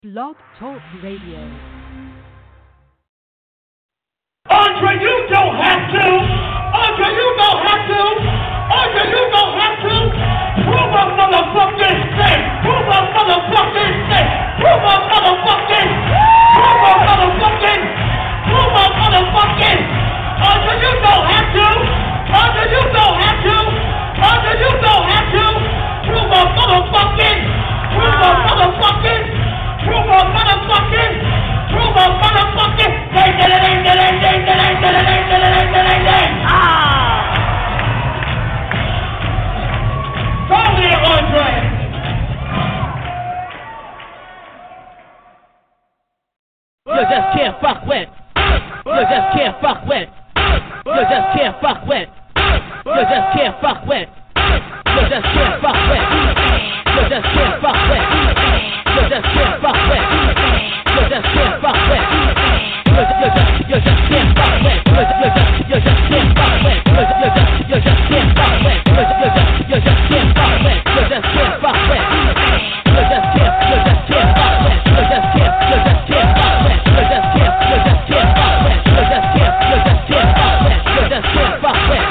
Blog Talk Radio. Andre, you don't have to. Andre, you don't have to. Andre, you don't have to. Prove a motherfucking thing. Prove a motherfucking thing. Prove a motherfucking. Prove a motherfucking. Prove a motherfucking. Andre, you don't have to. Andre, you don't have to. Andre, you don't have to. Prove a motherfucking. Prove a motherfucking. Prove a motherfucking. Prove a motherfucking. Ding, ding, ding, ding, ding, ding, ding, ding, ding, ding, ding, ding. Come here, Andre. You just can't fuck with. You just can't fuck with. You just can't fuck with. You just can't fuck with. You just can't fuck with. You just can't fuck with. You just can't fuck with. You just can't fuck with. You just can't fuck with. You just can't fuck with. You just can't fuck with. You just can't fuck with. You just can't fuck with. You just can't fuck with. You just can't fuck with. You just can't fuck with. You just can't fuck with. You just can't fuck with.